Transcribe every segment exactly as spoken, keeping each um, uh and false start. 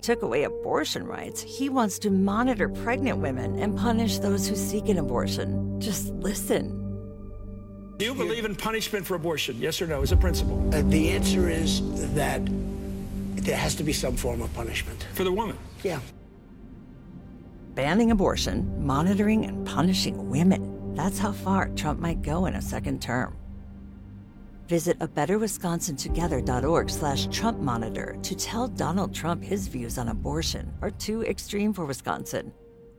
took away abortion rights, he wants to monitor pregnant women and punish those who seek an abortion. Just listen. Do you believe in punishment for abortion? Yes or no, as a principle? Uh, the answer is that there has to be some form of punishment. For the woman? Yeah. Banning abortion, monitoring and punishing women. That's how far Trump might go in a second term. Visit a better wisconsin together dot org slash Trump monitor to tell Donald Trump his views on abortion are too extreme for Wisconsin.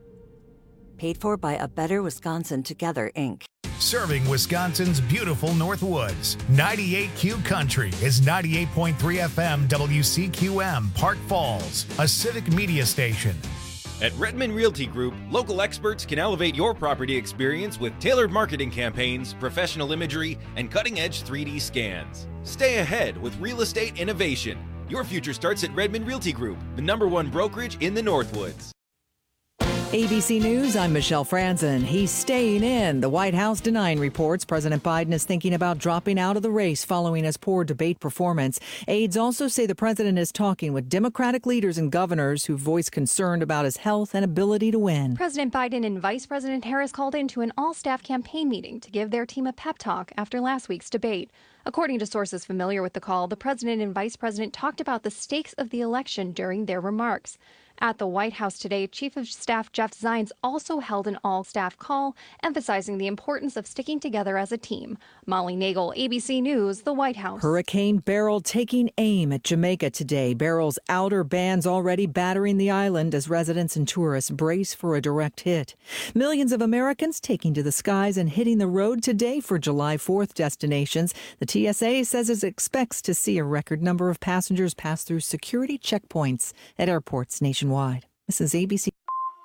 Paid for by A Better Wisconsin Together, Incorporated. Serving Wisconsin's beautiful Northwoods. ninety-eight Q Country is ninety-eight point three F M W C Q M, Park Falls, a civic media station. At Redmond Realty Group, local experts can elevate your property experience with tailored marketing campaigns, professional imagery, and cutting-edge three D scans. Stay ahead with real estate innovation. Your future starts at Redmond Realty Group, the number one brokerage in the Northwoods. A B C News, I'm Michelle Franzen. He's staying in. The White House denying reports President Biden is thinking about dropping out of the race following his poor debate performance. Aides also say the president is talking with Democratic leaders and governors who voice concern about his health and ability to win. President Biden and Vice President Harris called into an all-staff campaign meeting to give their team a pep talk after last week's debate. According to sources familiar with the call, the president and vice president talked about the stakes of the election during their remarks. At the White House today, Chief of Staff Jeff Zients also held an all-staff call, emphasizing the importance of sticking together as a team. Molly Nagel, A B C News, the White House. Hurricane Beryl taking aim at Jamaica today. Beryl's outer bands already battering the island as residents and tourists brace for a direct hit. Millions of Americans taking to the skies and hitting the road today for July fourth destinations. The T S A says it expects to see a record number of passengers pass through security checkpoints at airports nationwide. This is A B C.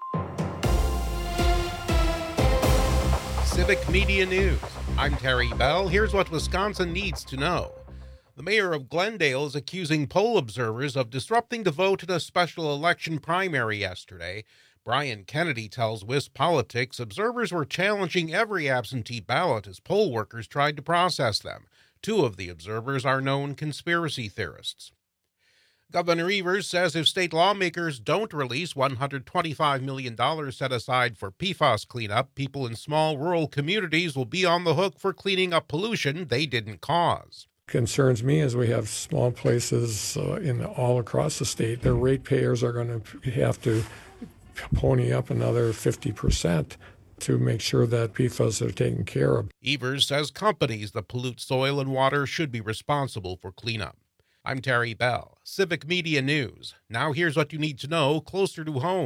Civic Media News. I'm Terry Bell. Here's what Wisconsin needs to know. The mayor of Glendale is accusing poll observers of disrupting the vote in a special election primary yesterday. Brian Kennedy tells WisPolitics observers were challenging every absentee ballot as poll workers tried to process them. Two of the observers are known conspiracy theorists. Governor Evers says if state lawmakers don't release one hundred twenty-five million dollars set aside for P FAS cleanup, people in small rural communities will be on the hook for cleaning up pollution they didn't cause. Concerns me as we have small places uh, in all across the state. Their ratepayers are going to have to pony up another fifty percent to make sure that P FAS are taken care of. Evers says companies that pollute soil and water should be responsible for cleanup. I'm Terry Bell, Civic Media News. Now here's what you need to know closer to home.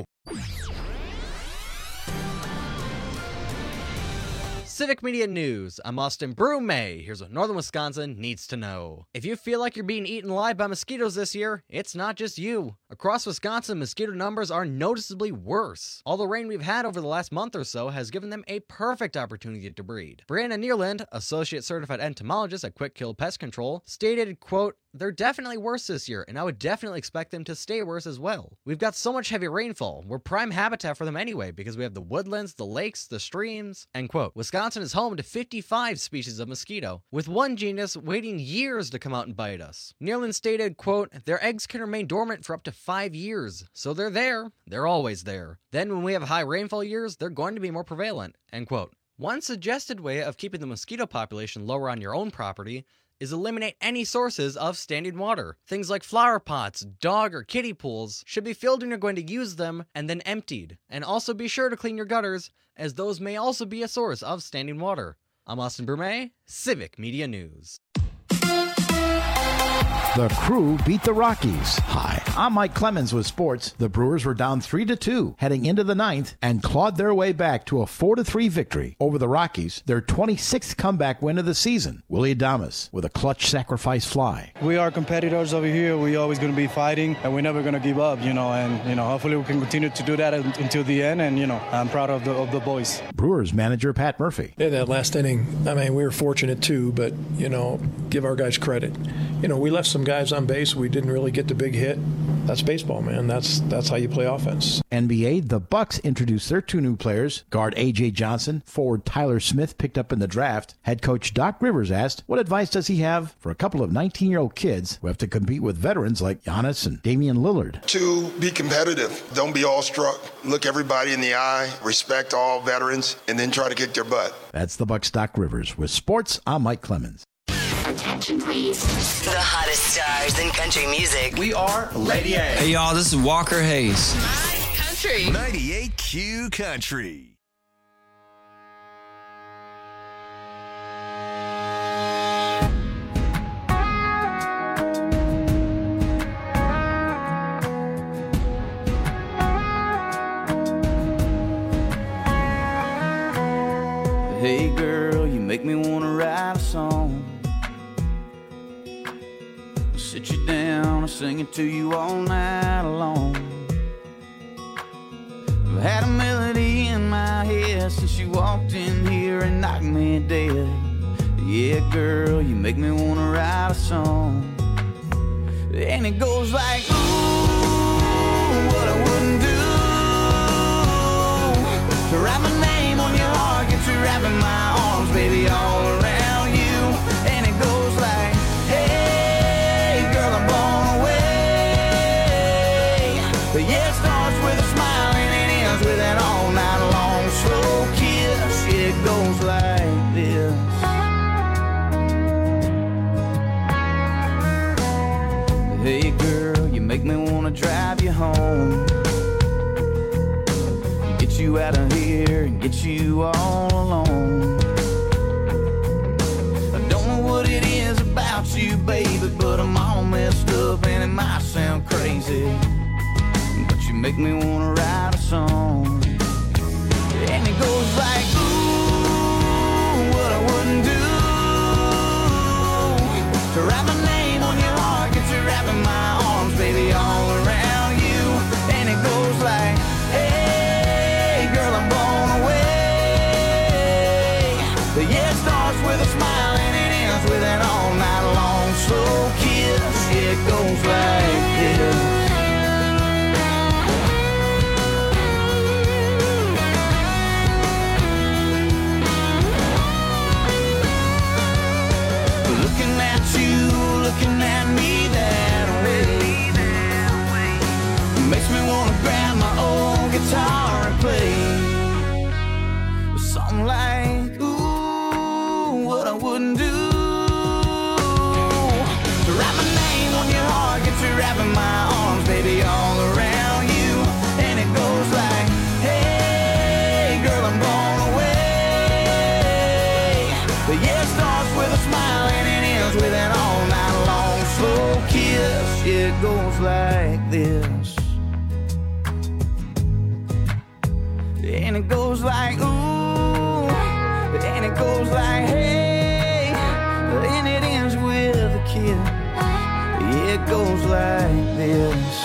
Civic Media News. I'm Austin Brumay. Here's what Northern Wisconsin needs to know. If you feel like you're being eaten alive by mosquitoes this year, it's not just you. Across Wisconsin, mosquito numbers are noticeably worse. All the rain we've had over the last month or so has given them a perfect opportunity to breed. Brianna Neerland, Associate Certified Entomologist at Quick Kill Pest Control, stated, quote, "They're definitely worse this year, and I would definitely expect them to stay worse as well. We've got so much heavy rainfall. We're prime habitat for them anyway because we have the woodlands, the lakes, the streams." End quote. Wisconsin is home to fifty-five species of mosquito, with one genus waiting years to come out and bite us. Neerland stated, quote, "Their eggs can remain dormant for up to five years, so they're there. They're always there. Then when we have high rainfall years, they're going to be more prevalent." End quote. One suggested way of keeping the mosquito population lower on your own property is eliminate any sources of standing water. Things like flower pots, dog or kiddie pools should be filled when you're going to use them and then emptied. And also be sure to clean your gutters, as those may also be a source of standing water. I'm Austin Brumay, Civic Media News. The Crew beat the Rockies. Hi, I'm Mike Clemens with sports. The Brewers were down three to two heading into the ninth and clawed their way back to a four to three victory over the Rockies, their twenty-sixth comeback win of the season. Willie Adames with a clutch sacrifice fly. We are competitors over here. We're always going to be fighting, and we're never going to give up, you know, and, you know, hopefully we can continue to do that until the end, and, you know, I'm proud of the, of the boys. Brewers manager Pat Murphy. Yeah, that last inning, I mean, we were fortunate too, but, you know, give our guys credit. You know, we left some guys on base. We didn't really get the big hit. That's baseball, man. That's that's how you play offense. N B A, the Bucks introduced their two new players. Guard A J Johnson, forward Tyler Smith picked up in the draft. Head coach Doc Rivers asked, what advice does he have for a couple of nineteen-year-old kids who have to compete with veterans like Giannis and Damian Lillard? To be competitive. Don't be awestruck. Look everybody in the eye. Respect all veterans, and then try to kick their butt. That's the Bucks' Doc Rivers. With sports, I'm Mike Clemens. Attention, please. The hottest stars in country music. We are Lady A. Hey, y'all, this is Walker Hayes. Country. ninety-eight Q Country. Hey, girl, you make me want to write a song. Sit you down and sing it to you all night long. I've had a melody in my head since you walked in here and knocked me dead. Yeah, girl, you make me want to write a song. And it goes like, ooh, what I wouldn't do to write my name on your heart, get you wrapping my arms, baby, all around you. And it goes like, hey, girl, I'm blown away. But yeah, it starts with a smile and it ends with an all night long slow kiss. Yeah, it goes like this. Hey, girl, you make me wanna drive you home, get you out of here and get you all alone. I don't know what it is about you, baby, but I'm all messed up and it might sound crazy, but you make me wanna write a song. And it goes like, ooh, what I wouldn't do to write my name on your heart, get you wrapping my arms, baby, all around you. And it goes like, hey, girl, I'm blown away. But yeah, it starts with a smile and it ends with an all night long slow kiss. Yeah, it goes like this. Looking at you, looking at me that way, makes me wanna grab my old guitar and play something like, ooh, what I wouldn't do to write my name on your heart, get you wrapping my arms, baby, all around you. And it goes like, hey, girl, I'm blown away. But yeah, it starts with a smile and it ends with an all night long slow kiss. Yeah, it goes like this. And it goes like, ooh, and it goes like, hey, and it ends with a kiss. Yeah, it goes like this.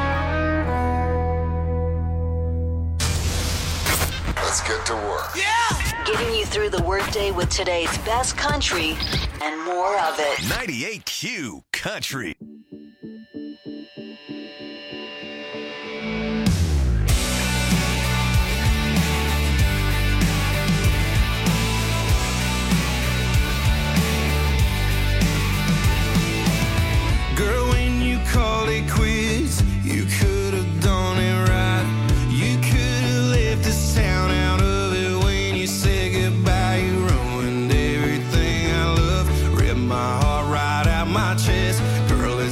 Let's get to work. Yeah! Getting you through the workday with today's best country and more of it. ninety-eight Q Country. Girl, when you called it quits, you could have done it right. You could have left this town out of it when you said goodbye. You ruined everything I love, ripped my heart right out my chest. Girl,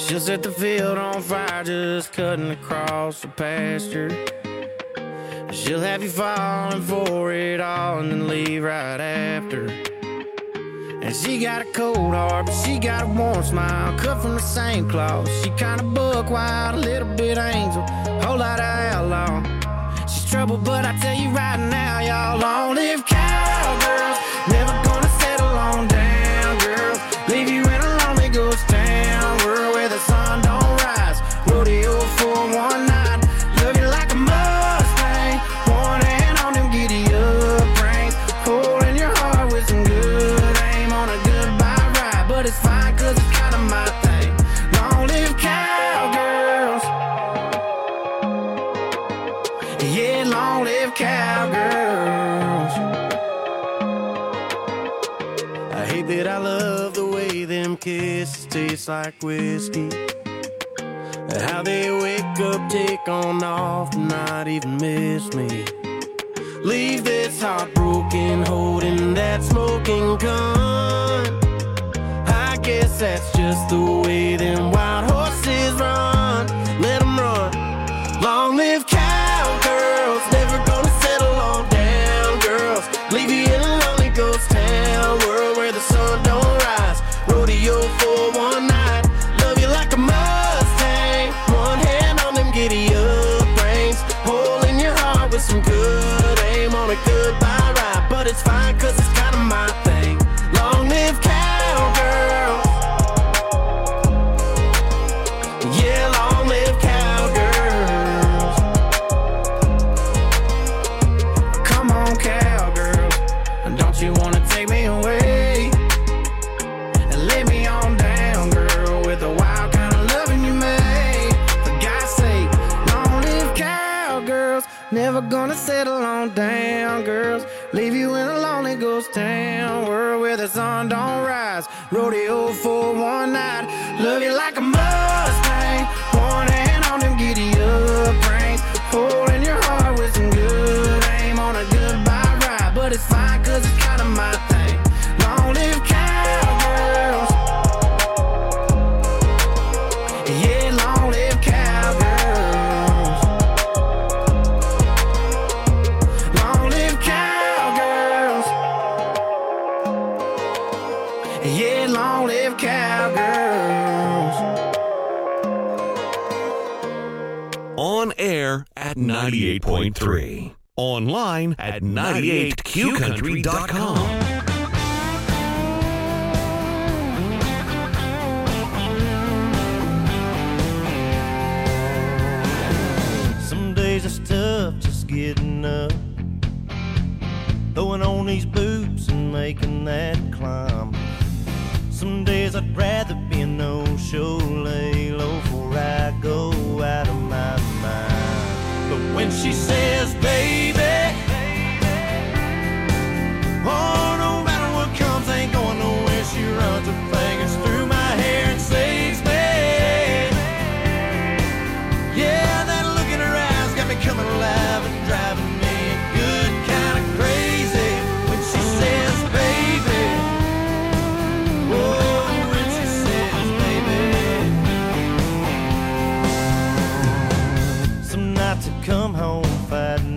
She'll set the field on fire just cutting across the pasture. She'll have you falling for it all and then leave right after. And she got a cold heart, but she got a warm smile, cut from the same cloth. She kinda buck wild, a little bit angel, whole lot of outlaw. She's trouble, but I tell you right now, y'all, long live cowgirls. Never gonna settle on down, girls. Leave you in a lonely ghost town, world where the sun don't rise. Rodeo for one night, love you like a Mustang. One hand on them giddy up reins, holding your heart with some good aim on a goodbye ride. But it's fine, cause it's kinda my thing. Long live cowgirls. Yeah, long live cowgirls. I hate that I love the way them kisses taste like whiskey. How they wake up, take on off, not even miss me. Leave this heartbroken, holding that smoking gun. I guess that's just the way them wild horses run. Let them run. Long live cowgirls, never gonna settle on down, girls. Leave you in a lonely ghost town, world where the sun don't rise. Rodeo for one night, love you like a Mustang. One hand on them giddy up reins, holding your heart with some good aim on a goodbye ride. But it's fine, cause it's kinda my thing. Long live cowgirls. Yeah, long live cowgirls. Come on, cowgirls, don't you wanna take me away and lay me on down, girl, with the wild kind of loving you made. For God's sake, long live cowgirls. Never gonna settle on down, girls. Leave you in a lonely ghost town, world where the sun don't rise. Rodeo for one night, love you like a Mustang. One hand on them giddy up reins, holding your heart with some good aim on a goodbye ride. But it's fine, cause it's kinda my thing. Long live cowgirls. Yeah, long live cowgirls. Long live cowgirls. Yeah, long live cowgirls. On air at ninety-eight point three. Online at ninety-eight q country dot com. Some days it's tough just getting up, throwing on these boots and making that climb. Some days I'd rather be a no-show, lay low before I go out of my mind. But when she says, baby, oh, no matter what comes, ain't going nowhere, she runs her fingers through my hair and saves me. Yeah, that look in her eyes got me coming alive and driving me good kind of crazy. When she says, baby, oh, when she says, baby. Some nights I come home fighting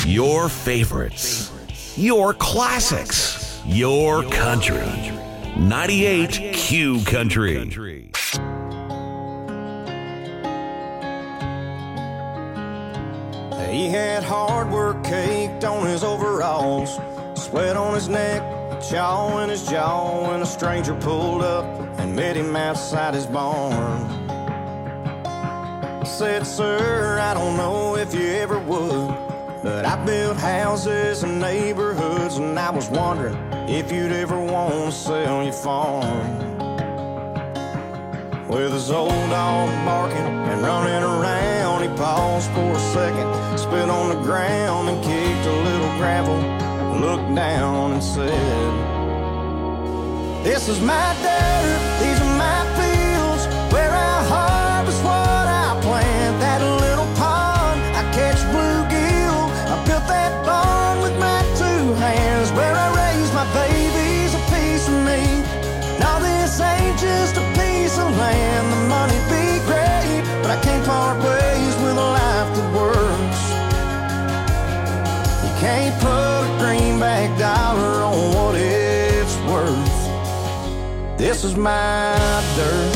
your favorites, your classics, your country. ninety-eight Q Country. He had hard work caked on his overalls, sweat on his neck, chaw in his jaw, when a stranger pulled up and met him outside his barn. Said, sir, I don't know if you ever would, but I built houses and neighborhoods, and I was wondering if you'd ever want to sell your farm. With his old dog barking and running around, he paused for a second, spit on the ground and kicked a little gravel, looked down and said, this is my dirt, these are my fields, where I harvest what I plant. That little pond, I catch bluegill, I built that barn with my two hands, where I raise my babies, a piece of me. Now this ain't just a piece of land, the money be great, but I can't part ways with a life that works. You can't put a greenback dollar on what it's worth. This is my dirt.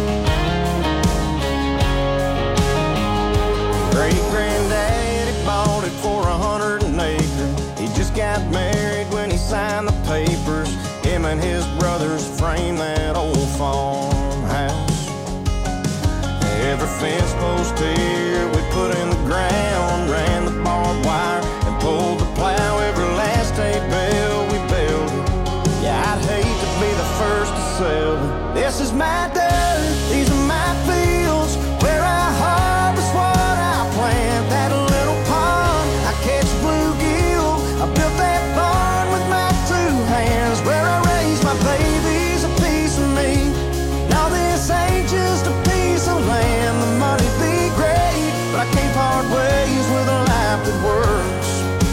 Great-granddaddy bought it for a hundred an acre. He just got married when he signed the papers. Him and his brothers framed that old farmhouse. Every fence post here we put in the ground, ran the barbed wire and pulled the plow. Every last hay bale we built. Yeah, I'd hate to be the first to sell it. This is my dirt, these are my fields, where I harvest what I plant. That little pond, I catch bluegill, I built that barn with my two hands, where I raise my babies, a piece of me. Now this ain't just a piece of land, the money be great, but I can't part ways with a life that works.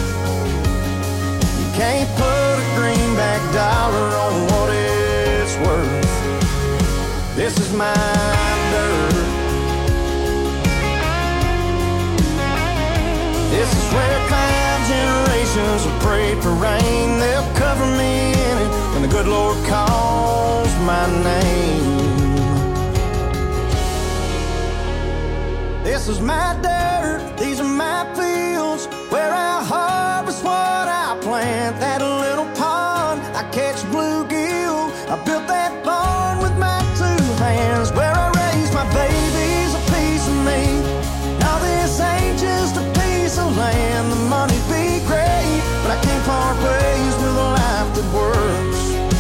You can't put a greenback dollar on what it's worth. This is my dirt. This is where five generations have prayed for rain. They'll cover me in it when the good Lord calls my name. This is my dirt, these are my fields, where I harvest what I plant. That little pond, I catch bluegill, I built that barn with my two hands, where I raise my babies, a piece of me. Now this ain't just a piece of land, the money be great, but I can't part ways with a life that works.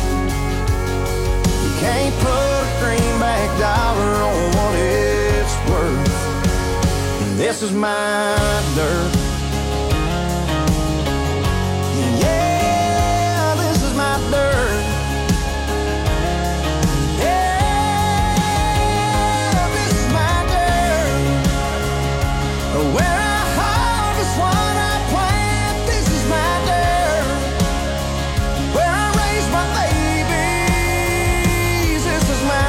You can't put a greenback dollar on what it's worth. This is my dirt. Yeah, this is my dirt. Yeah, this is my dirt. Where I harvest what I plant. This is my dirt. Where I raise my babies. This is my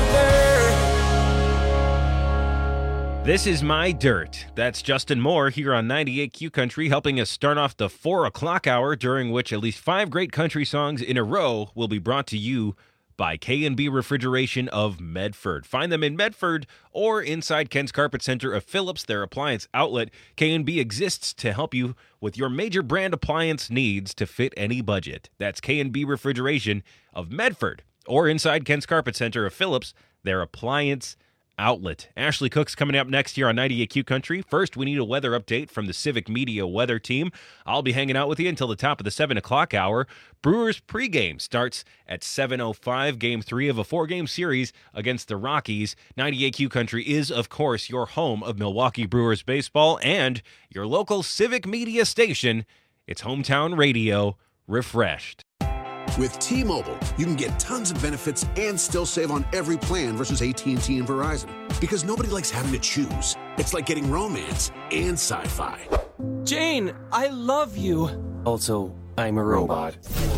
dirt. This is my dirt. That's Justin Moore here on ninety-eight Q Country, helping us start off the four o'clock hour, during which at least five great country songs in a row will be brought to you by K and B Refrigeration of Medford. Find them in Medford or inside Ken's Carpet Center of Phillips, their appliance outlet. K and B exists to help you with your major brand appliance needs to fit any budget. That's K and B Refrigeration of Medford or inside Ken's Carpet Center of Phillips, their appliance outlet. Ashley Cook's coming up next here on ninety-eight Q Country. First, we need a weather update from the Civic Media weather team. I'll be hanging out with you until the top of the seven o'clock hour. Brewers pregame starts at seven oh five, game three of a four-game series against the Rockies. ninety-eight Q Country is, of course, your home of Milwaukee Brewers baseball and your local Civic Media station. It's hometown radio refreshed. With T-Mobile, you can get tons of benefits and still save on every plan versus A T and T and Verizon. Because nobody likes having to choose. It's like getting romance and sci-fi. Jane, I love you. Also, I'm a robot.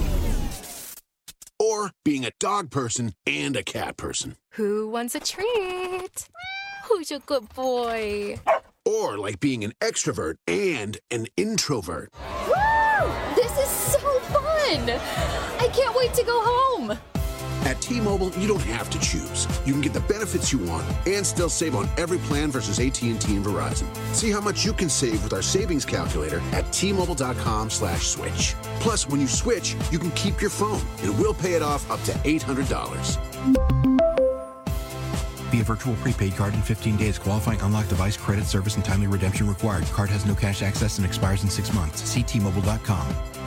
Or being a dog person and a cat person. Who wants a treat? Who's your good boy? or like being an extrovert and an introvert. Woo! This is so fun! I can't wait to go home! At T-Mobile, you don't have to choose. You can get the benefits you want and still save on every plan versus A T and T and Verizon. See how much you can save with our savings calculator at T-Mobile.com slash switch. Plus, when you switch, you can keep your phone, and we'll pay it off up to eight hundred dollars. Via virtual prepaid card in fifteen days. Qualifying unlocked device, credit, service, and timely redemption required. Card has no cash access and expires in six months. See T Mobile dot com.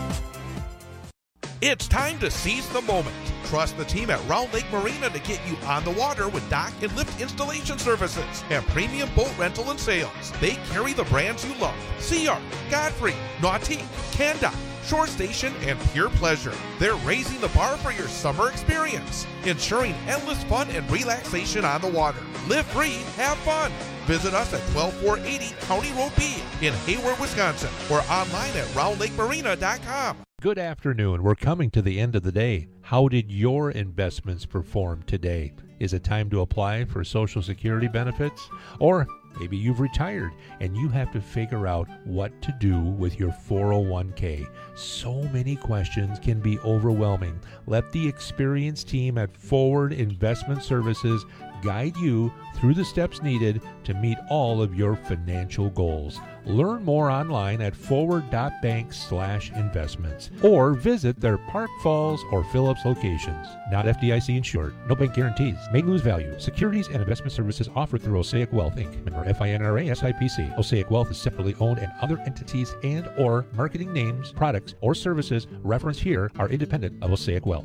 It's time to seize the moment. Trust the team at Round Lake Marina to get you on the water with dock and lift installation services and premium boat rental and sales. They carry the brands you love: Sea Ark, Godfrey, Nautique, Canda, Shore Station, and Pure Pleasure. They're raising the bar for your summer experience, ensuring endless fun and relaxation on the water. Live free, have fun. Visit us at twelve four eighty County Road B in Hayward, Wisconsin, or online at round lake marina dot com. Good afternoon. We're coming to the end of the day. How did your investments perform today? Is it time to apply for Social Security benefits? Or maybe you've retired and you have to figure out what to do with your four oh one k. So many questions can be overwhelming. Let the experienced team at Forward Investment Services guide you through the steps needed to meet all of your financial goals. Learn more online at forward.bank slash investments or visit their Park Falls or Phillips locations. Not F D I C insured. No bank guarantees. May lose value. Securities and investment services offered through Osaic Wealth, Incorporated. Member F I N R A S I P C. Osaic Wealth is separately owned, and other entities and or marketing names, products, or services referenced here are independent of Osaic Wealth.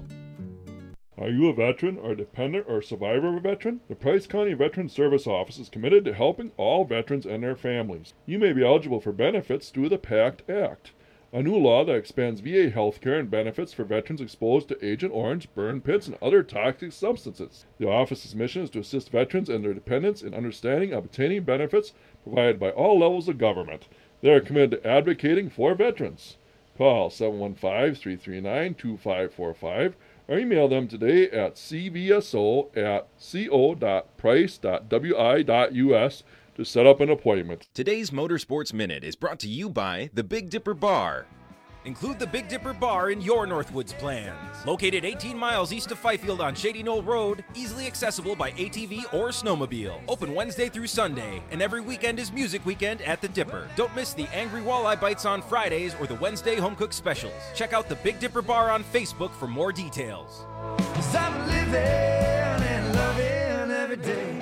Are you a veteran or dependent or survivor of a veteran? The Price County Veteran Service Office is committed to helping all veterans and their families. You may be eligible for benefits through the PACT Act, a new law that expands V A health care and benefits for veterans exposed to Agent Orange, burn pits, and other toxic substances. The office's mission is to assist veterans and their dependents in understanding and obtaining benefits provided by all levels of government. They are committed to advocating for veterans. Call seven one five, three three nine, two five four five or email them today at c v s o at co dot price dot w i dot u s to set up an appointment. Today's Motorsports Minute is brought to you by the Big Dipper Bar. Include the Big Dipper Bar in your Northwoods plans. Located eighteen miles east of Fifield on Shady Knoll Road, easily accessible by A T V or snowmobile. Open Wednesday through Sunday, and every weekend is Music Weekend at the Dipper. Don't miss the Angry Walleye Bites on Fridays or the Wednesday Home Cook Specials. Check out the Big Dipper Bar on Facebook for more details. 'Cause I'm living and loving every day.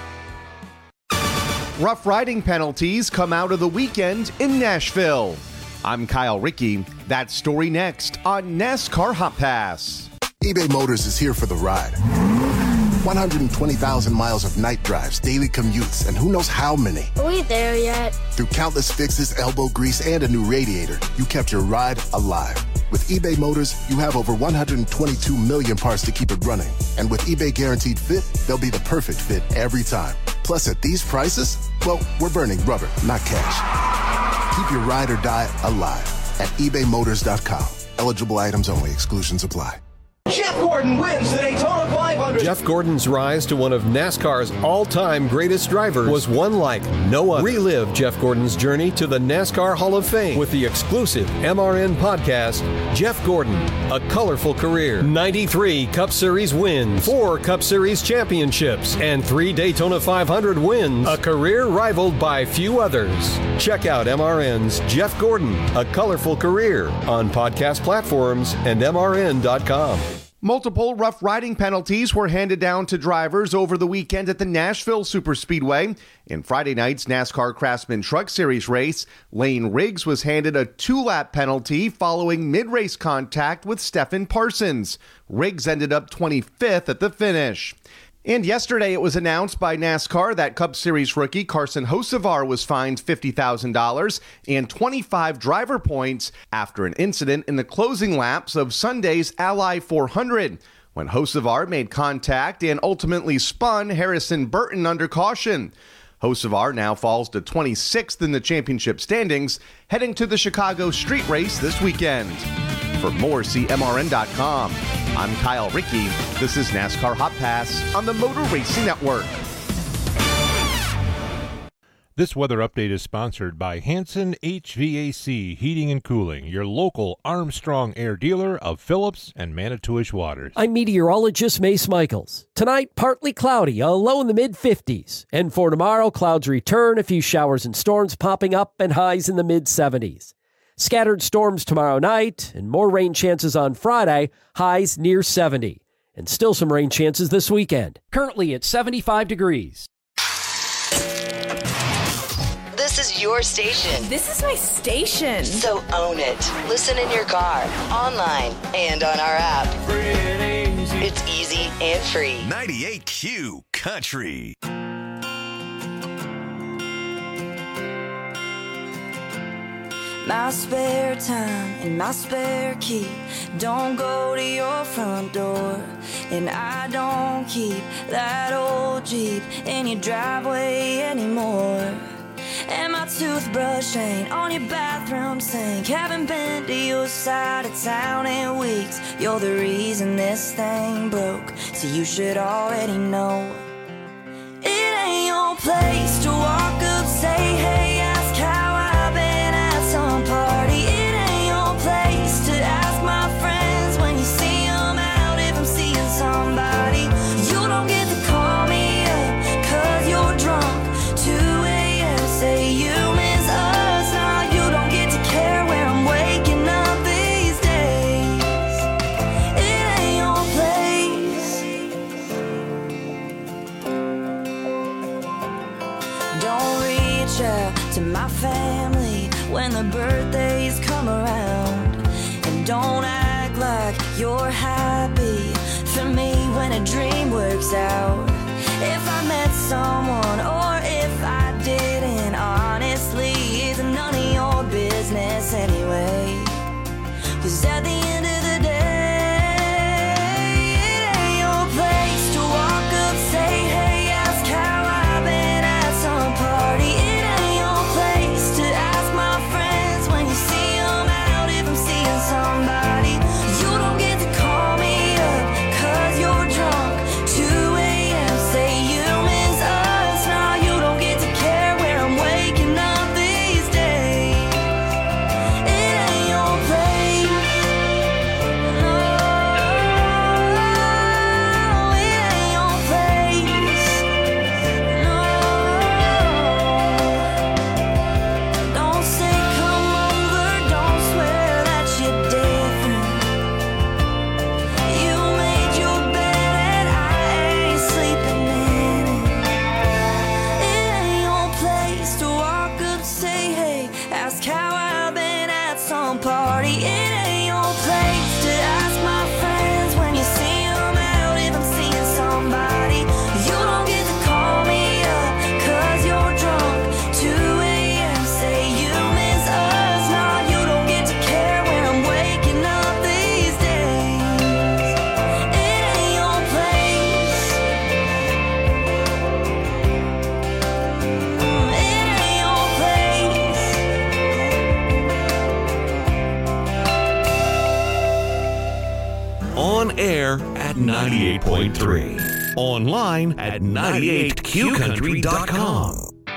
Rough riding penalties come out of the weekend in Nashville. I'm Kyle Rickey. That story next on NASCAR Hot Pass. eBay Motors is here for the ride. one hundred twenty thousand miles of night drives, daily commutes, and who knows how many. Are we there yet? Through countless fixes, elbow grease, and a new radiator, you kept your ride alive. With eBay Motors, you have over one hundred twenty-two million parts to keep it running. And with eBay Guaranteed Fit, they'll be the perfect fit every time. Plus, at these prices, well, we're burning rubber, not cash. Keep your ride or die alive at ebay motors dot com. Eligible items only. Exclusions apply. Jeff Gordon wins the Daytona five hundred. Jeff Gordon's rise to one of NASCAR's all-time greatest drivers was one like no other. Relive Jeff Gordon's journey to the NASCAR Hall of Fame with the exclusive M R N podcast, Jeff Gordon, A Colorful Career. ninety-three Cup Series wins, four Cup Series championships, and three Daytona five hundred wins, a career rivaled by few others. Check out M R N's Jeff Gordon, A Colorful Career on podcast platforms and M R N dot com. Multiple rough riding penalties were handed down to drivers over the weekend at the Nashville Superspeedway. In Friday night's NASCAR Craftsman Truck Series race, Lane Riggs was handed a two-lap penalty following mid-race contact with Stephen Parsons. Riggs ended up twenty-fifth at the finish. And yesterday it was announced by NASCAR that Cup Series rookie Carson Hocevar was fined fifty thousand dollars and twenty-five driver points after an incident in the closing laps of Sunday's Ally four hundred, when Hocevar made contact and ultimately spun Harrison Burton under caution. Hocevar now falls to twenty-sixth in the championship standings, heading to the Chicago street race this weekend. For more, see M R N dot com. I'm Kyle Rickey. This is NASCAR Hot Pass on the Motor Racing Network. This weather update is sponsored by Hanson H V A C Heating and Cooling, your local Armstrong Air dealer of Phillips and Manitowish Waters. I'm meteorologist Mace Michaels. Tonight, partly cloudy, a low in the mid-fifties. And for tomorrow, clouds return, a few showers and storms popping up, and highs in the mid-seventies. Scattered storms tomorrow night, and more rain chances on Friday, highs near seventy. And still some rain chances this weekend. Currently at seventy-five degrees. This is your station. This is my station. So own it. Listen in your car, online, and on our app. It's easy and free. ninety-eight Q Country. My spare time and my spare key don't go to your front door. And I don't keep that old Jeep in your driveway anymore. And my toothbrush ain't on your bathroom sink. Haven't been to your side of town in weeks. You're the reason this thing broke, so you should already know. It ain't your place to walk up, say hey, ask how I've been at some party. It ain't your place to ask my friends when you see them out if I'm seeing somebody. You don't get to call me up cause you're drunk. two a.m. say you miss us. Now you don't get to care where I'm waking up these days. It ain't your place. Don't reach out to my family when the birthdays come around. And don't act like you're happy for me when a dream works out. If I met someone or if I didn't, honestly, it's none of your business anyway. Cause at the end of the day, it ain't your place to walk up, say hey, ask how I've been at some party. It ain't your place to ask my friends when you see them out if I'm seeing somebody. You don't get to call me up cause you're drunk. two a.m. say you miss us. Now you don't get to care where I'm waking up these days. It ain't your place. No, it ain't your place. No, don't say come over, don't swear that you're different. You made your bed and I ain't sleeping in it. It ain't your place to walk up, say hey, ask how I've been at some party. It ain't your place to ask my friends when you see them out if I'm seeing somebody. You don't get to call me up cause you're drunk. two a.m. say you miss us. Now you don't get to care where I'm waking up these days. It ain't your place. Mm, It ain't your place. On air at ninety-eight point three. Online at ninety-eight q country dot com.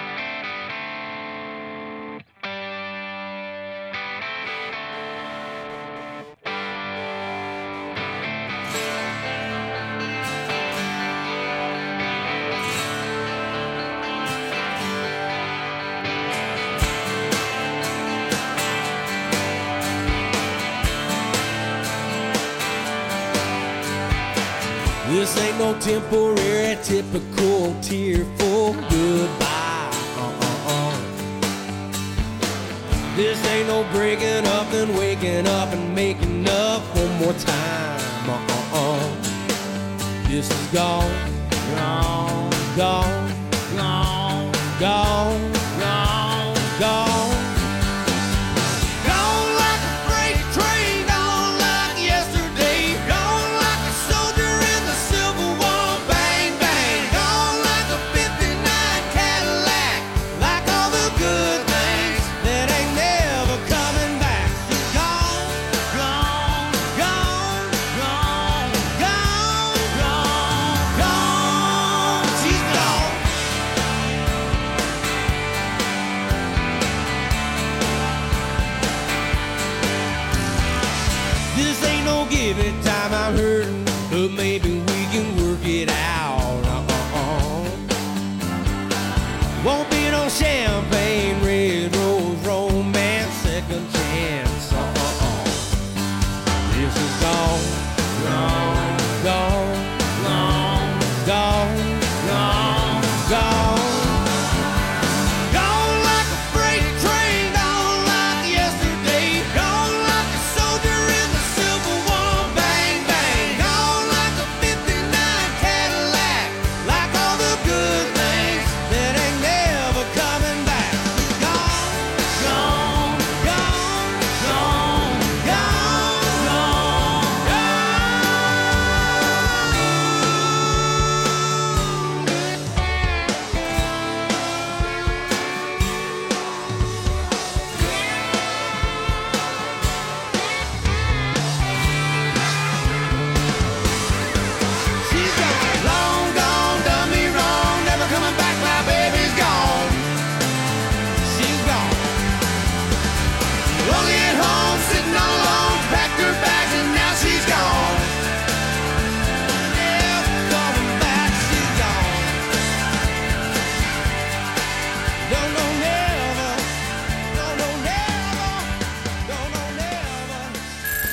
This ain't no temporary, typical, tearful goodbye. Uh-uh-uh. This ain't no breaking up, then waking up and making up one more time. Uh-uh-uh. This is gone, gone, gone, gone, gone, gone, gone. Gone like a freight train, gone like yesterday, gone like a soldier in the Civil War. Bang, bang, gone like a fifty-nine Cadillac, like all the good things that ain't never coming back. Gone, gone, gone, gone, gone, gone, gone. She's gone.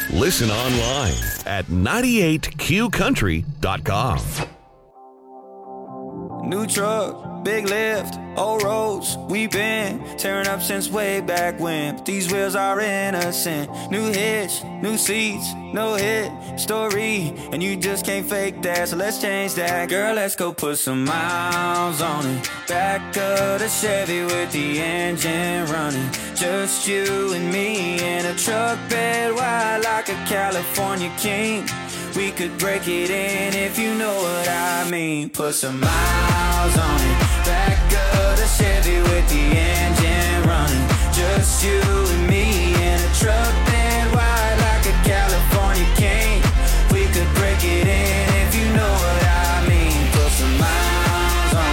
Listen online at ninety-eight Q country dot com. New truck, big lift, old roads, we been tearing up since way back when. But these wheels are innocent. New hitch, new seats, no hit story, and you just can't fake that, so let's change that. Girl, let's go put some miles on it. Back of the Chevy with the engine running. Just you and me in a truck bed wide like a California king. We could break it in if you know what I mean. Put some miles on it. Back of the Chevy with the engine running. Just you and me in a truck bed wide like a California king. We could break it in if you know what I mean. Put some miles on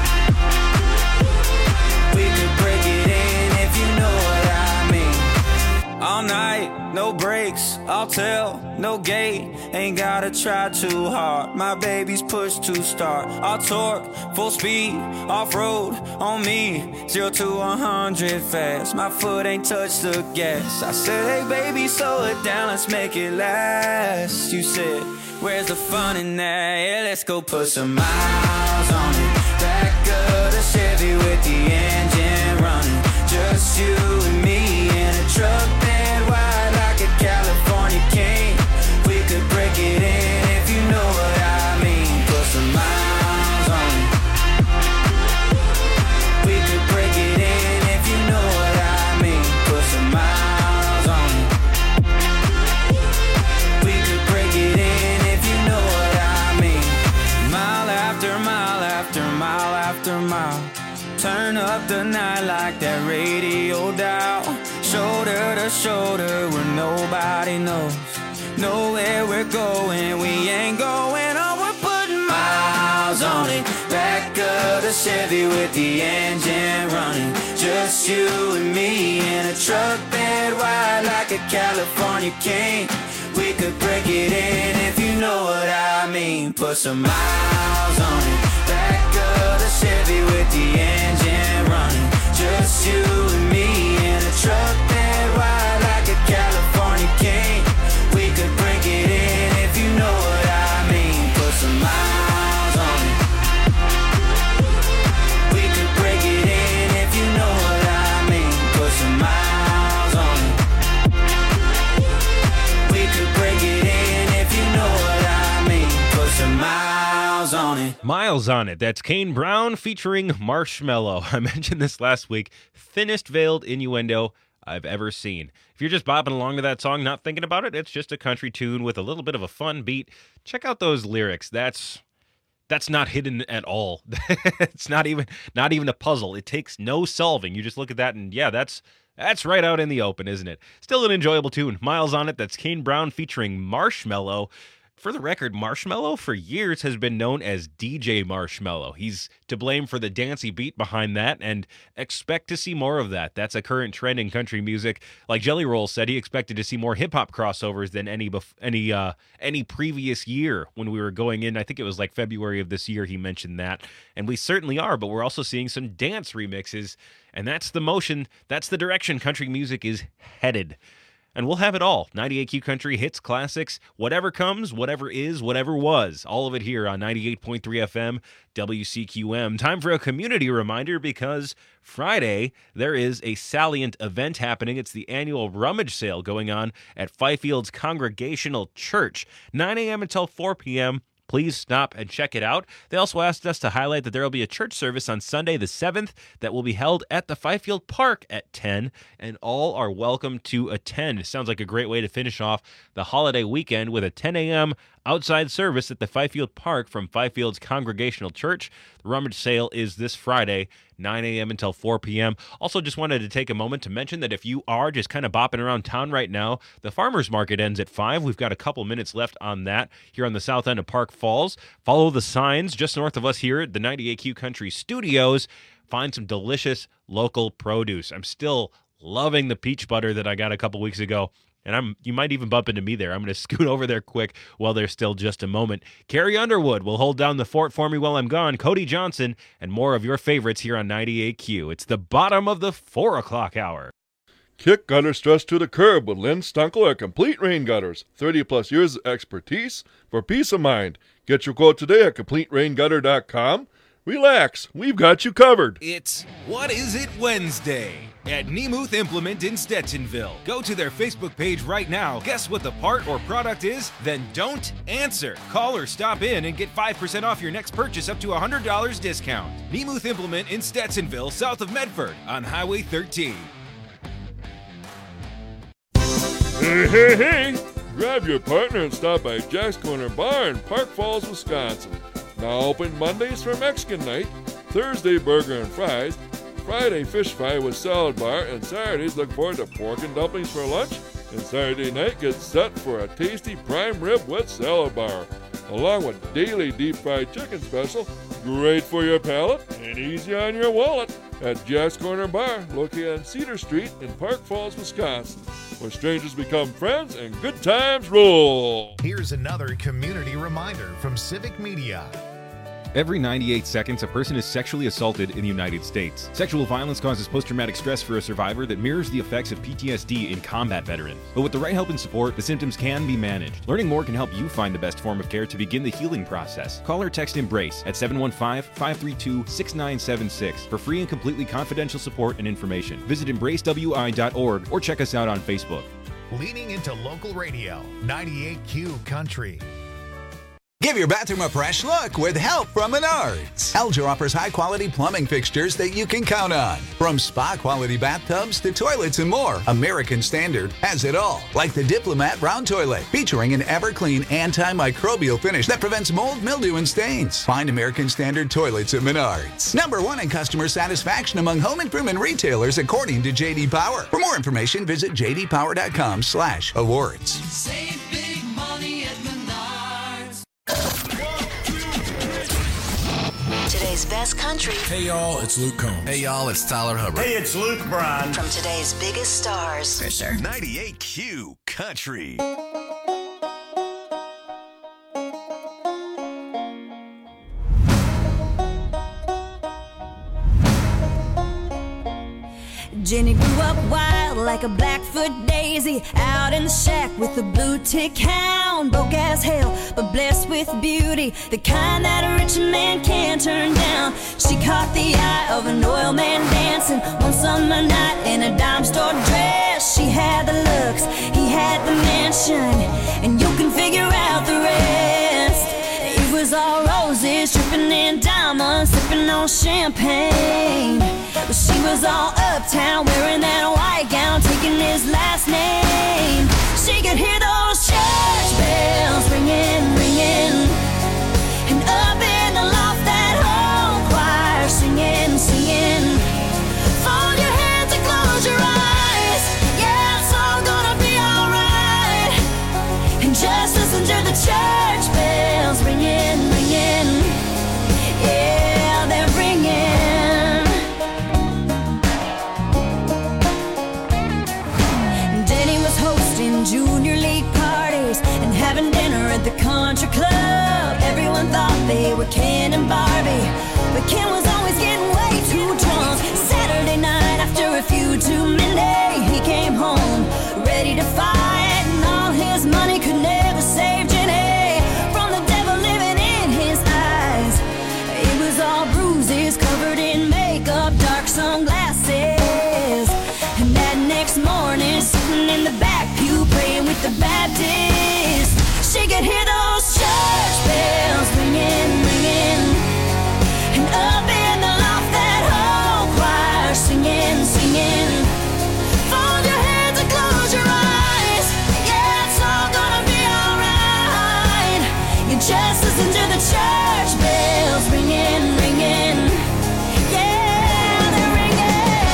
it. We could break it in if you know what I mean. All night, no breaks, I'll tell, no gate. Ain't gotta try too hard. My baby's push to start. All torque, full speed, off-road on me. Zero to one hundred fast. My foot ain't touched the gas. I said, hey baby, slow it down, let's make it last. You said, where's the fun in that? Yeah, let's go put some miles on it. Back of the Chevy with the engine running. Just you and me in a truck bed wide like a California king. We could break it in if you know what I mean. Put some miles on it. We could break it in if you know what I mean. Put some miles on it. We could break it in if you know what I mean. Mile after mile after mile after mile. Turn up the night like that radio dial. Shoulder to shoulder where nobody knows. Know where we're going, we ain't going on. We're putting miles on it. Back of the Chevy with the engine running. Just you and me in a truck bed wide like a California king. We could break it in if you know what I mean. Put some miles on it. Back of the Chevy with the engine running. Just you and me in a truck bed wide like a California king. We could break it in if you know what I mean. Put some miles on it. We could break it in if you know what I mean. Put some miles on it. We could break it in if you know what I mean. Put some miles on it. Miles on it. That's Kane Brown featuring Marshmello. I mentioned this last week. Thinnest veiled innuendo I've ever seen. If you're just bopping along to that song, not thinking about it, it's just a country tune with a little bit of a fun beat. Check out those lyrics. That's that's not hidden at all. It's not even not even a puzzle. It takes no solving. You just look at that and yeah, that's that's right out in the open, isn't it? Still an enjoyable tune. Miles on it. That's Kane Brown featuring Marshmello. For the record, Marshmello for years has been known as D J Marshmello. He's to blame for the dancey beat behind that, and expect to see more of that. That's a current trend in country music. Like Jelly Roll said, he expected to see more hip-hop crossovers than any bef- any uh, any previous year when we were going in. I think it was like February of this year he mentioned that, and we certainly are, but we're also seeing some dance remixes, and that's the motion, that's the direction country music is headed. And we'll have it all. ninety-eight Q Country, hits, classics, whatever comes, whatever is, whatever was. All of it here on ninety-eight point three F M, W C Q M. Time for a community reminder because Friday there is a salient event happening. It's the annual rummage sale going on at Fifields Congregational Church. nine a.m. until four p.m. Please stop and check it out. They also asked us to highlight that there will be a church service on Sunday the seventh that will be held at the Fifield Park at ten, and all are welcome to attend. It sounds like a great way to finish off the holiday weekend with a ten a.m. outside service at the Fifield Park from Fifields Congregational Church. The rummage sale is this Friday, nine a.m. until four p.m. Also, just wanted to take a moment to mention that if you are just kind of bopping around town right now, the farmers market ends at five. We've got a couple minutes left on that here on the south end of Park Falls. Follow the signs just north of us here at the ninety-eight Q Country Studios. Find some delicious local produce. I'm still loving the peach butter that I got a couple weeks ago. And I'm you might even bump into me there. I'm going to scoot over there quick while there's still just a moment. Carrie Underwood will hold down the fort for me while I'm gone. Cody Johnson and more of your favorites here on ninety-eight Q. It's the bottom of the four o'clock hour. Kick gutter stress to the curb with Lynn Stunkel at Complete Rain Gutters. thirty plus years of expertise for peace of mind. Get your quote today at complete rain gutter dot com. Relax, we've got you covered. It's What Is It Wednesday at Nemuth Implement in Stetsonville. Go to their Facebook page right now, guess what the part or product is, then don't answer. Call or stop in and get five percent off your next purchase up to one hundred dollars discount. Nemuth Implement in Stetsonville, south of Medford on Highway thirteen. Hey, hey, hey! Grab your partner and stop by Jack's Corner Bar in Park Falls, Wisconsin. Now open Mondays for Mexican night, Thursday burger and fries, Friday fish fry with salad bar, and Saturdays look forward to pork and dumplings for lunch, and Saturday night gets set for a tasty prime rib with salad bar, along with daily deep fried chicken special, great for your palate and easy on your wallet, at Jack's Corner Bar, located on Cedar Street in Park Falls, Wisconsin, where strangers become friends and good times roll. Here's another community reminder from Civic Media. Every ninety-eight seconds, a person is sexually assaulted in the United States. Sexual violence causes post-traumatic stress for a survivor that mirrors the effects of P T S D in combat veterans. But with the right help and support, the symptoms can be managed. Learning more can help you find the best form of care to begin the healing process. Call or text EMBRACE at seven one five, five three two, six nine seven six for free and completely confidential support and information. Visit embrace w i dot org or check us out on Facebook. Leaning into local radio, ninety-eight Q Country. Give your bathroom a fresh look with help from Menards. Alger offers high-quality plumbing fixtures that you can count on. From spa-quality bathtubs to toilets and more, American Standard has it all. Like the Diplomat Round Toilet, featuring an ever-clean antimicrobial finish that prevents mold, mildew, and stains. Find American Standard toilets at Menards. Number one in customer satisfaction among home improvement retailers, according to J D Power. For more information, visit j d power dot com slash awards. Save big money at Menards. Today's best country. Hey y'all, it's Luke Combs. Hey y'all, it's Tyler Hubbard. Hey, it's Luke Bryan. From today's biggest stars. Fisher. ninety-eight Q Country. Jenny grew up wild like a Blackfoot daisy, out in the shack with a blue tick hound. Broke as hell, but blessed with beauty, the kind that a rich man can't turn down. She caught the eye of an oil man dancing one summer night in a dime store dress. She had the looks, he had the mansion, and you can figure out the rest. It was all roses, dripping in diamonds, sipping on champagne. But she was all uptown, wearing that white gown, taking his last name. She could hear those church bells ringing, ringing, and up in the loft that whole choir singing, singing. Fold your hands and close your eyes, yeah, it's all gonna be alright. And just listen to the church bells ringing, ringing, yeah, they're ringing. Junior league parties and having dinner at the country club. Everyone thought they were Ken and Barbie, but Ken was always getting way too drunk. Saturday night after a few too many, he came home ready to fight, and all his money could never save Jenny from the devil living in his eyes. It was all bruises, covered in makeup, dark sunglasses, and that next morning, sitting in the back pew praying with the Baptist, she could hear those church bells ringing, ringing, and up in the loft that whole choir singing, singing. Fold your hands and close your eyes, yeah, it's all gonna be alright. You just listen to the church bells ringing, ringing, yeah, they're ringing.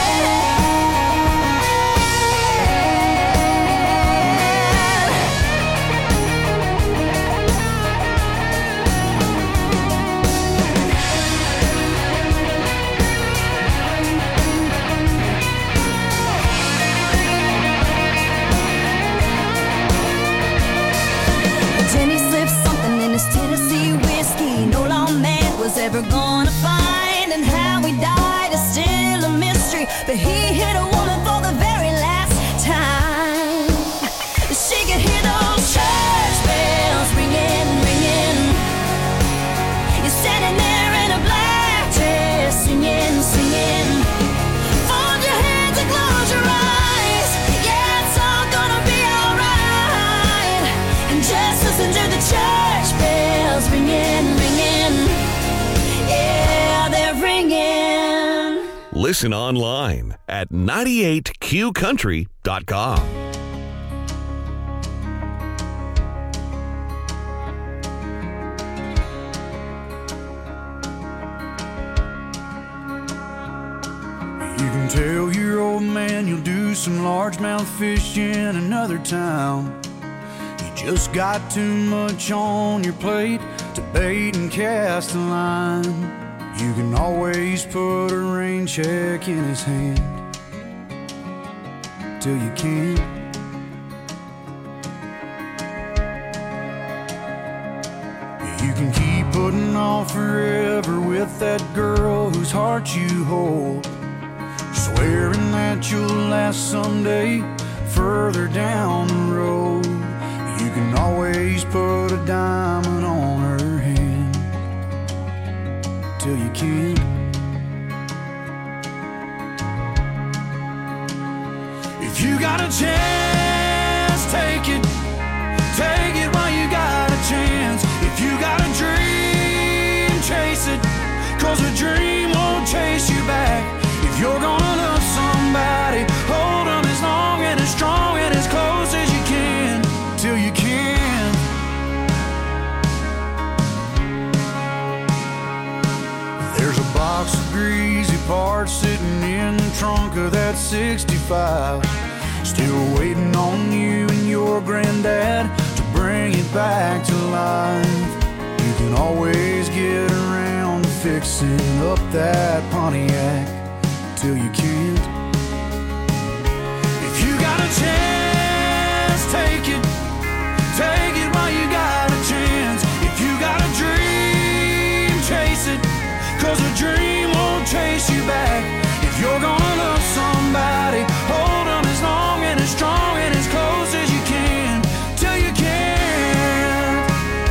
Tennessee whiskey, no lawman was ever gonna find, and how he died is still a mystery. But he hit a woman for the very last Listen online at ninety-eight q country dot com. You can tell your old man you'll do some largemouth fish in another town. You just got too much on your plate to bait and cast a line. You can always put a rain check in his hand till you can't. You can keep putting off forever with that girl whose heart you hold, swearing that you'll last someday further down the road. You can always put a diamond on her hand till you can't. If you got a chance, take it. Take it while you got a chance. If you got a dream, chase it, 'cause a dream won't chase you back. If you're gonna love somebody, hold them as long and as strong and as close as you can till you can. There's a box of greasy parts sitting in the trunk of that sixty-five, still waiting on you and your granddad to bring it back to life. You can always get around to fixing up that Pontiac till you can't. If you got a chance, take it. Take it while you got a chance. If you got a dream, chase it, 'cause a dream won't chase you back. If you're gonna love somebody, hold them as long and as strong and as close as you can till you can't.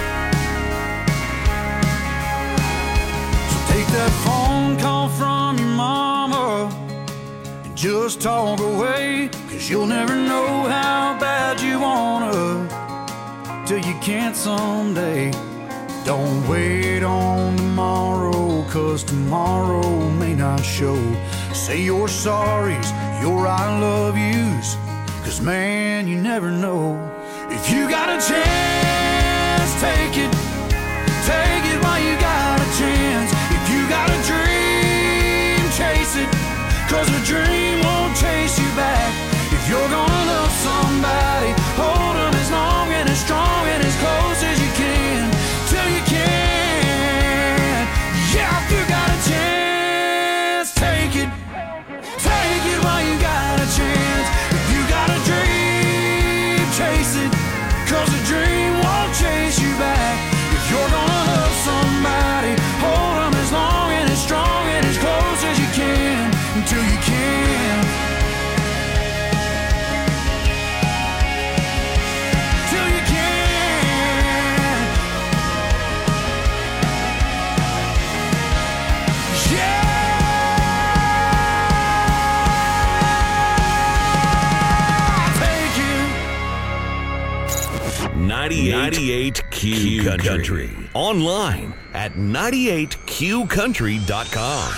So take that phone call from your mama and just talk away, 'cause you'll never know how bad you wanna till you can't someday. Don't wait on tomorrow, 'cause tomorrow may not show. Say your sorries, your I love yous, 'cause man, you never know. If you got a chance, take it. Take it while you got a chance. If you got a dream, chase it, 'cause a dream won't chase you back. If you're gonna love somebody, hold them as long and as strong and as close as you can till you can. Yeah, if you got a chance, take it. Take it while you got a chance. If you got a dream, chase it, 'cause a dream won't chase you back. If you're gonna love somebody, hold them as long and as strong and as close as you can until you can. Till you can. Yeah. ninety-eight Q Country. Online at ninety-eight q country dot com.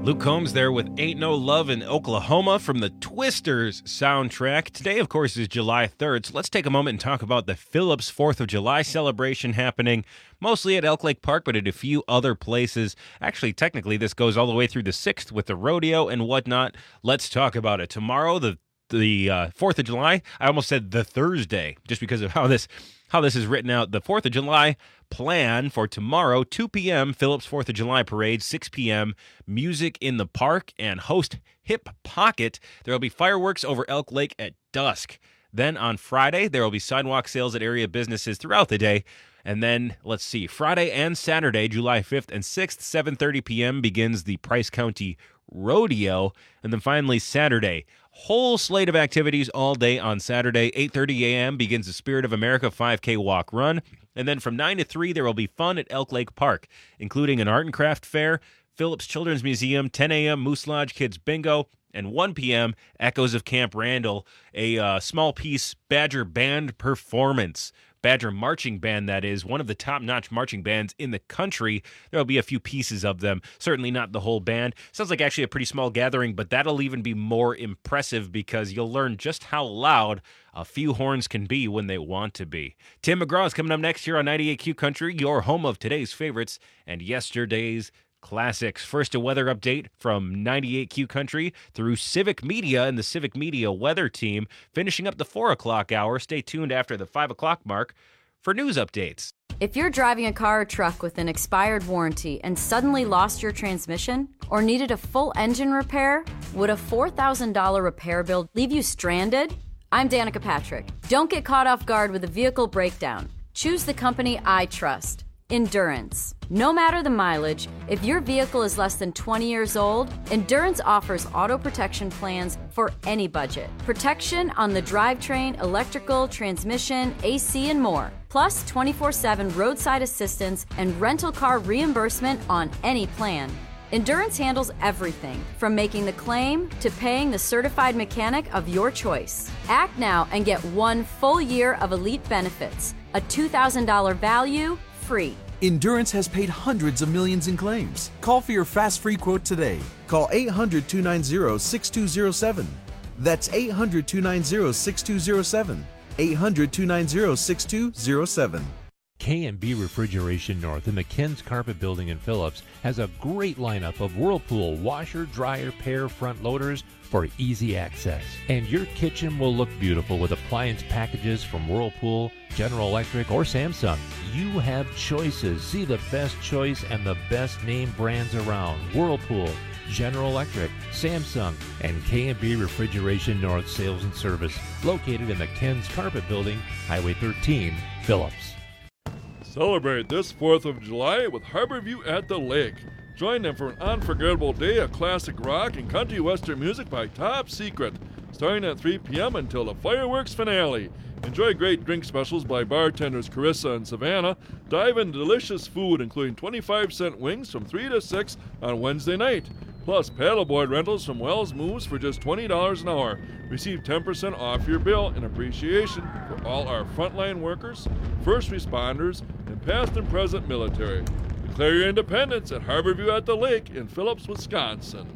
Luke Combs there with Ain't No Love in Oklahoma from the Twisters soundtrack. Today, of course, is July third, so let's take a moment and talk about the Phillips fourth of July celebration happening mostly at Elk Lake Park, but at a few other places. Actually, technically, this goes all the way through the sixth with the rodeo and whatnot. Let's talk about it. Tomorrow, the the uh, fourth of July, I almost said the Thursday, just because of how this how this is written out. The fourth of July plan for tomorrow, two p.m., Phillips fourth of July Parade, six p.m., music in the park, and host Hip Pocket. There will be fireworks over Elk Lake at dusk. Then on Friday, there will be sidewalk sales at area businesses throughout the day. And then, let's see, Friday and Saturday, July fifth and sixth, seven thirty p.m. begins the Price County Rodeo. And then finally, Saturday, whole slate of activities all day on Saturday. eight thirty a.m. begins the Spirit of America five K Walk Run. And then from nine to three, there will be fun at Elk Lake Park, including an art and craft fair, Phillips Children's Museum, ten a.m. Moose Lodge Kids Bingo, and one p.m. Echoes of Camp Randall, a uh, small piece Badger Band performance. Badger Marching Band, that is, one of the top-notch marching bands in the country. There will be a few pieces of them, certainly not the whole band. Sounds like actually a pretty small gathering, but that'll even be more impressive because you'll learn just how loud a few horns can be when they want to be. Tim McGraw is coming up next here on ninety-eight Q Country, your home of today's favorites and yesterday's classics. First, a weather update from ninety-eight Q Country through Civic Media and the Civic Media weather team. Finishing up the four o'clock hour. Stay tuned after the five o'clock mark for news updates. If you're driving a car or truck with an expired warranty and suddenly lost your transmission or needed a full engine repair, would a four thousand dollars repair bill leave you stranded? I'm Danica Patrick. Don't get caught off guard with a vehicle breakdown. Choose the company I trust. Endurance. No matter the mileage, if your vehicle is less than twenty years old, Endurance offers auto protection plans for any budget. Protection on the drivetrain, electrical, transmission, A C, and more. Plus twenty-four seven roadside assistance and rental car reimbursement on any plan. Endurance handles everything, from making the claim to paying the certified mechanic of your choice. Act now and get one full year of elite benefits, a two thousand dollars value, free. Endurance has paid hundreds of millions in claims. Call for your fast free quote today. Call eight hundred, two nine zero, six two zero seven. That's eight hundred, two nine zero, six two zero seven. eight hundred, two nine zero, six two zero seven. K and B Refrigeration North in the Ken's Carpet Building in Phillips has a great lineup of Whirlpool washer, dryer, pair front loaders for easy access. And your kitchen will look beautiful with appliance packages from Whirlpool, General Electric, or Samsung. You have choices. See the best choice and the best name brands around. Whirlpool, General Electric, Samsung, and K and B Refrigeration North Sales and Service, located in the Ken's Carpet Building, Highway thirteen, Phillips. Celebrate this fourth of July with Harborview at the Lake. Join them for an unforgettable day of classic rock and country western music by Top Secret, starting at three p.m. until the fireworks finale. Enjoy great drink specials by bartenders Carissa and Savannah. Dive into delicious food, including twenty-five cent wings from three to six on Wednesday night. Plus, paddleboard rentals from Wells Moves for just twenty dollars an hour. Receive ten percent off your bill in appreciation for all our frontline workers, first responders, and past and present military. Declare your independence at Harborview at the Lake in Phillips, Wisconsin.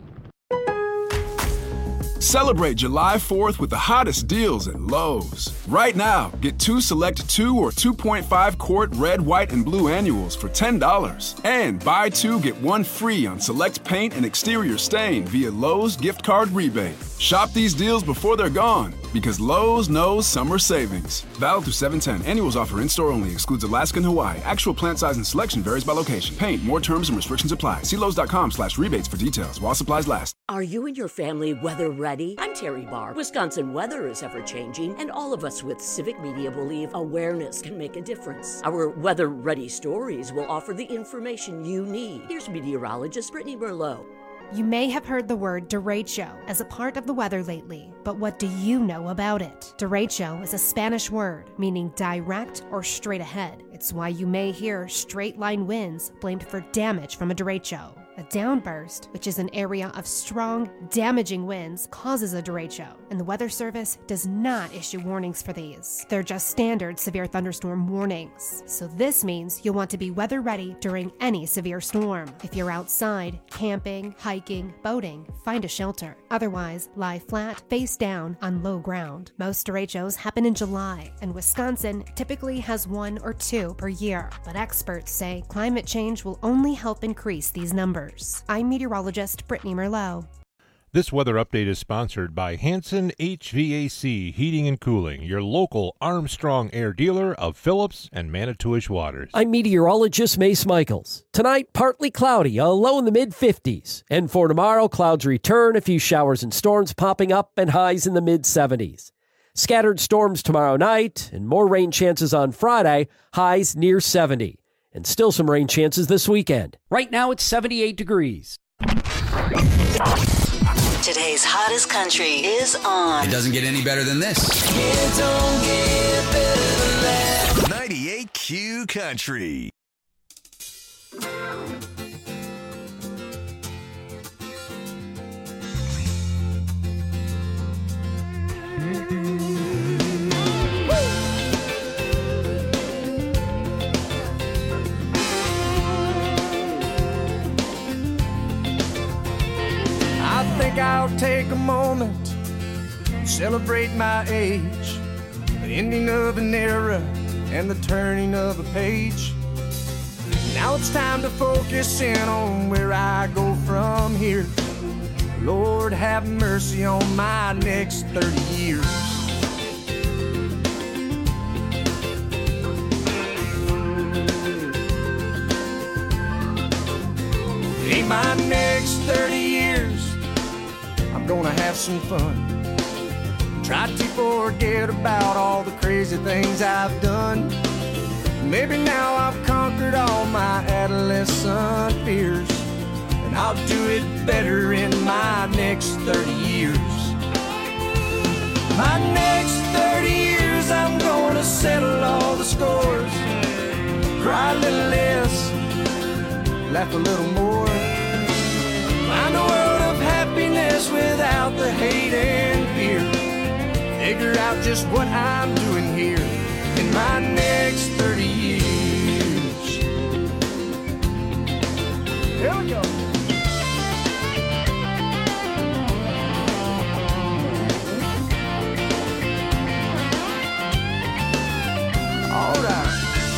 Celebrate July fourth with the hottest deals at Lowe's. Right now, get two select two or two point five quart red, white, and blue annuals for ten dollars. And buy two, get one free on select paint and exterior stain via Lowe's gift card rebate. Shop these deals before they're gone, because Lowe's knows summer savings. Valid through seven ten. Annuals offer in-store only. Excludes Alaska and Hawaii. Actual plant size and selection varies by location. Paint. More terms and restrictions apply. See Lowe's.com slash rebates for details while supplies last. Are you and your family weather ready? I'm Terry Barr. Wisconsin weather is ever-changing, and all of us with Civic Media believe awareness can make a difference. Our Weather Ready stories will offer the information you need. Here's meteorologist Brittany Merlot. You may have heard the word derecho as a part of the weather lately, but what do you know about it? Derecho is a Spanish word meaning direct or straight ahead. It's why you may hear straight line winds blamed for damage from a derecho. A downburst, which is an area of strong, damaging winds, causes a derecho, and the Weather Service does not issue warnings for these. They're just standard severe thunderstorm warnings. So this means you'll want to be weather ready during any severe storm. If you're outside, camping, hiking, boating, find a shelter. Otherwise, lie flat, face down on low ground. Most derechos happen in July, and Wisconsin typically has one or two per year. But experts say climate change will only help increase these numbers. I'm meteorologist Brittany Merlot. This weather update is sponsored by Hanson H V A C Heating and Cooling, your local Armstrong Air dealer of Phillips and Manitowish waters. I'm meteorologist Mace Michaels. Tonight, partly cloudy, a low in the mid fifties. And for tomorrow, clouds return, a few showers and storms popping up, and highs in the mid seventies. Scattered storms tomorrow night, and more rain chances on Friday, highs near seventy. And still some rain chances this weekend. Right now, it's seventy-eight degrees. Today's hottest country is on. It doesn't get any better than this. It don't get better than that. ninety-eight Q Country. I think I'll take a moment and celebrate my age, the ending of an era and the turning of a page. Now it's time to focus in on where I go from here. Lord, have mercy on my next thirty years. In my next thirty years, I'm gonna have some fun. Try to forget about all the crazy things I've done. Maybe now I've conquered all my adolescent fears, and I'll do it better in my next thirty years. My next thirty years, I'm gonna settle all the scores. Cry a little less, laugh a little more. Find a world of happiness without the hate and fear. Figure out just what I'm doing here in my next thirty years. Here we go. All right.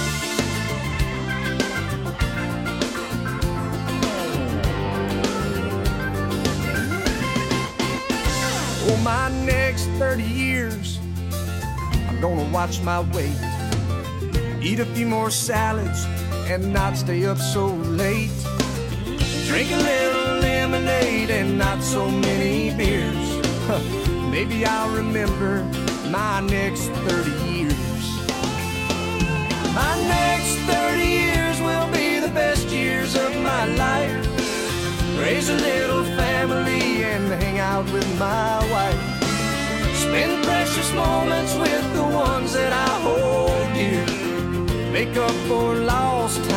For my next thirty years, I'm gonna watch my weight, eat a few more salads and not stay up so late, drink a little lemonade and not so many beers. Huh, maybe I'll remember my next thirty years. My next thirty years will be the best years of my life. Raise a little family and hang out with my wife. Spend precious moments with the ones that I hold dear. Make up for lost